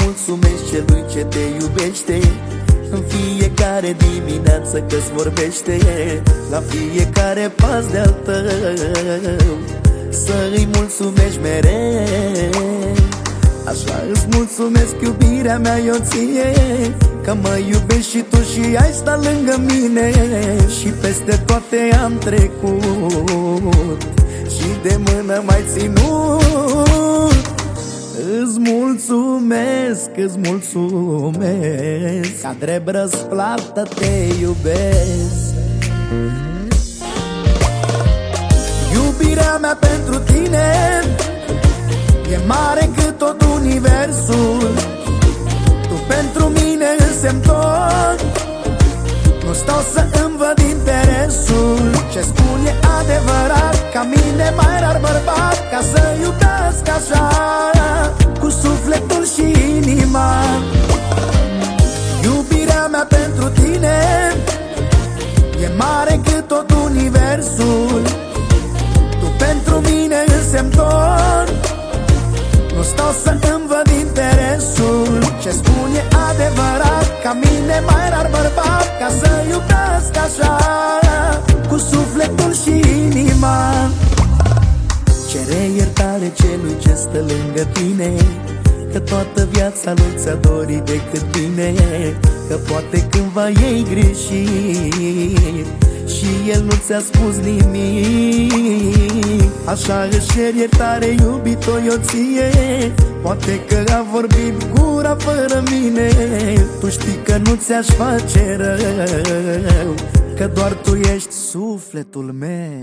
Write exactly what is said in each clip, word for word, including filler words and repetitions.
mulțumești celui ce te iubește în fiecare dimineață că-ți vorbește, la fiecare pas de-al tău să-i mulțumești mereu. Așa îți mulțumesc, iubirea mea, eu ție, că mă iubești și tu și ai stat lângă mine și peste toate am trecut și de mână m-ai ținut. Îți mulțumesc, îți mulțumesc, ca drept răsplată te iubesc. Iubirea mea pentru tine e mare cât tot universul. Tu pentru mine însemni tot, nu stau să îmi văd interesul. Ce spun e adevărat, ca mine mai rar bărbat, ca să iubesc așa, cu sufletul și inima. Iubirea mea pentru tine e mare cât tot universul. Tu pentru mine însemni tot, nu stau să îmi văd interesul. Ce spun e adevărat, ca mine mai rar bărbat, ca să iubesc așa, cu sufletul și inima. Cere iertare celui ce stă lângă tine, că toată viața lui ți-a dorit decât bine, că poate cândva ei greșit și el nu ți-a spus nimic. Așa își cer iertare, iubito, eu ție, poate că a vorbit gura fără mine. Tu știi că nu ți-aș face rău, că doar tu ești sufletul meu.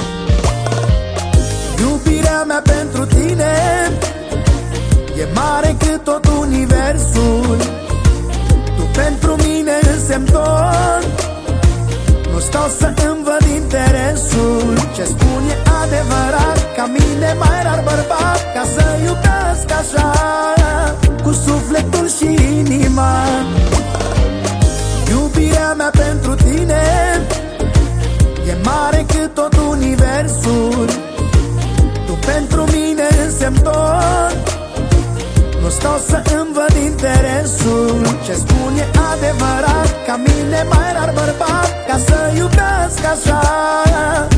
Iubirea mea pentru tine e mare cât tot universul. Tu pentru mine însemni tot, nu stau să îmi văd interesul. Ce spun e adevărat, ca mine mai rar bărbat, ca să iubesc așa, cu sufletul și inima. Iubirea mea pentru tine e mare cât tot universul. Tu pentru mine însemni tot, nu stau să îmi văd interesul. Ce spun e adevărat, ca mine mai rar bărbat, ca să iubesc așa,